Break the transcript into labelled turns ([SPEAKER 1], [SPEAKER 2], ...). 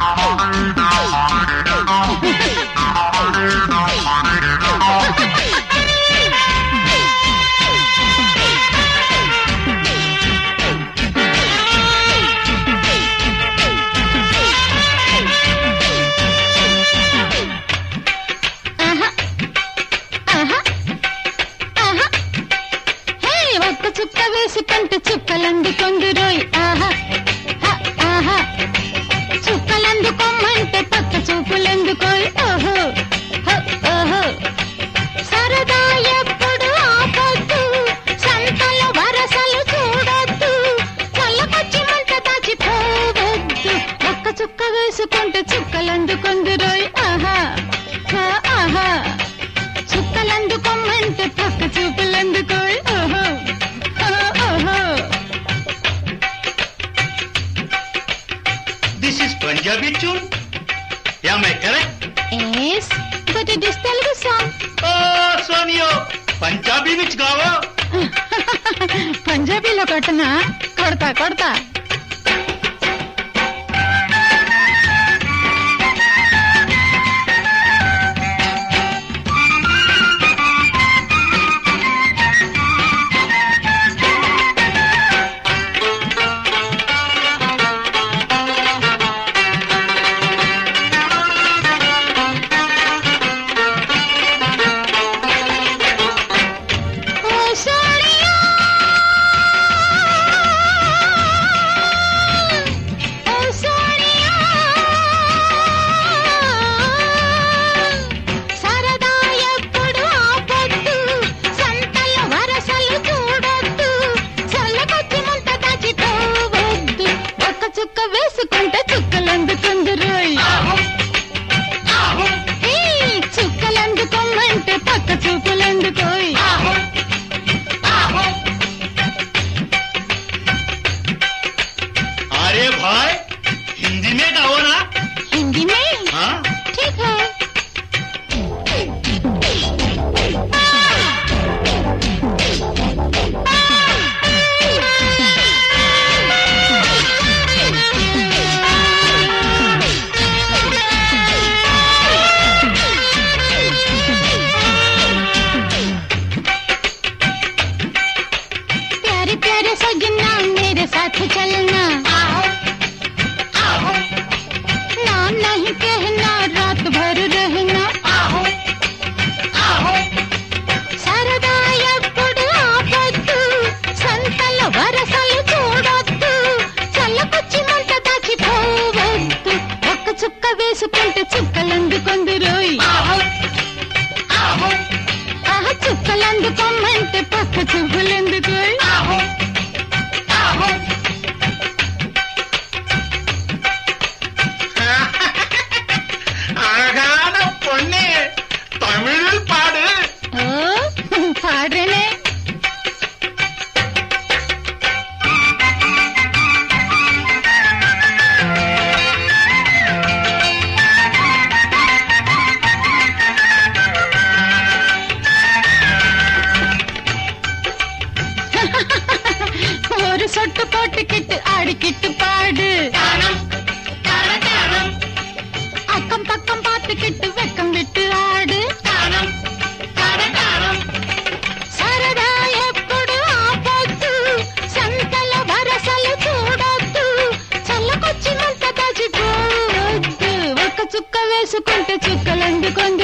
[SPEAKER 1] చుక్క వేసుకుంటే చుక్కలందుకొందురోయ్ ఆహా ఆహా చుక్కలందుకోమంటే పక్క చూపులెందుకోయ్ ఓహో ఓహో సరదా ఎప్పుడు ఆపొద్దు సంతల వరసలు చూడొద్దు చల్లకొచ్చి మంట దాచిపోవద్దు ఒక్క చుక్క వేసుకుంటే చుక్కలందుకొందురోయ్ ఆహా ఆహా చుక్కలందుకోమంటే పక్క చూపులెందుకోయ్ ఓహో
[SPEAKER 2] This is Punjabi tune. Am I correct?
[SPEAKER 1] Yes, but it is Telugu song.
[SPEAKER 2] Oh, Sonio, Punjabi which gawa?
[SPEAKER 1] Punjabi lo kotna, korta. వేసుకుంటే చుక్కలందుకొందురోయ్ చుక్కలందుకోమంటే పక్క చూపులెందుకోయ్
[SPEAKER 2] अरे भाई हिंदी में गाओ ना.
[SPEAKER 1] हिंदी में
[SPEAKER 2] हाँ
[SPEAKER 1] ठीक है प्यारे सजना मेरे साथ चलना नाम नहीं कहना रात भर रहना సరదా ఎప్పుడు ఆపొద్దు సంతల వరసలు చూడొద్దు చల్లకొచ్చి మంట దాచిపోవద్దు ఒక్క చుక్క వేసుకుంటే చుక్కలందుకొందురోయ్ ఆహా చుక్కలందుకోమంటే పక్క చూపులెందుకోయ్
[SPEAKER 2] அழகான பொண்ணு தமிழில் பாடு.
[SPEAKER 1] பாடுறேனே ஒரு சொட்டு போட்டுக்கிட்டு ஆடிக்கிட்டு பாடு அக்கம் பக்கம் பார்த்துக்கிட்டு வெக்கம் விட்டு ஆடு సరదా ఎప్పుడు ఆపొద్దు సంతల వరసలు చూడొద్దు చల్లకొచ్చి మంట దాచిపోవద్దు ఒక్క చుక్క వేసుకుంటే చుక్కలందుకొందు